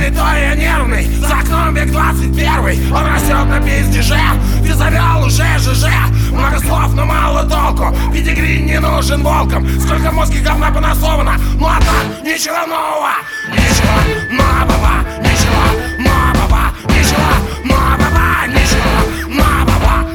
Спокойный, то я нервный. За окном век 21, он растет на пиздеже. Ты завел уже ЖЖ. Много слов, но мало толку. Педигри не нужен волкам. Сколько мозги говна понасовано. Ну а так, ничего нового. Ничего нового. Ничего нового. Ничего нового. Ничего нового.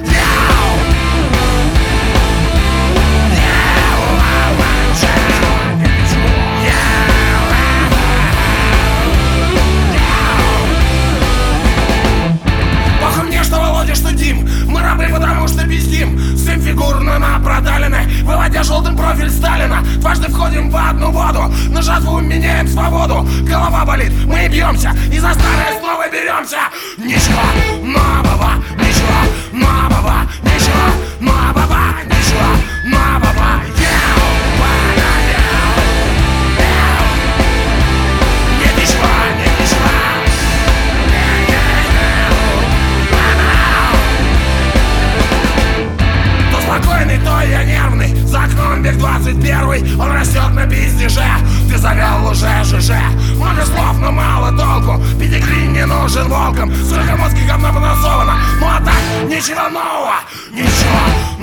Что Дим, мы рабы, потому что пиздим. Всем фигурно на продалины, выводя желтым профиль Сталина. Дважды входим в одну воду, на жатву меняем свободу. Голова болит, мы бьемся, и за старое снова беремся. Ничего нового, ничего нового, ничего нового, ничего нового. Нет ничего, нет ничего. Спокойный, то я нервный. За окном век 21, он растет на пиздеже. Ты завел уже ЖЖ. Много слов, но мало толку. Педигри не нужен волкам. Сколько мозги говна понасовано. Ну а так, ничего нового. Ничего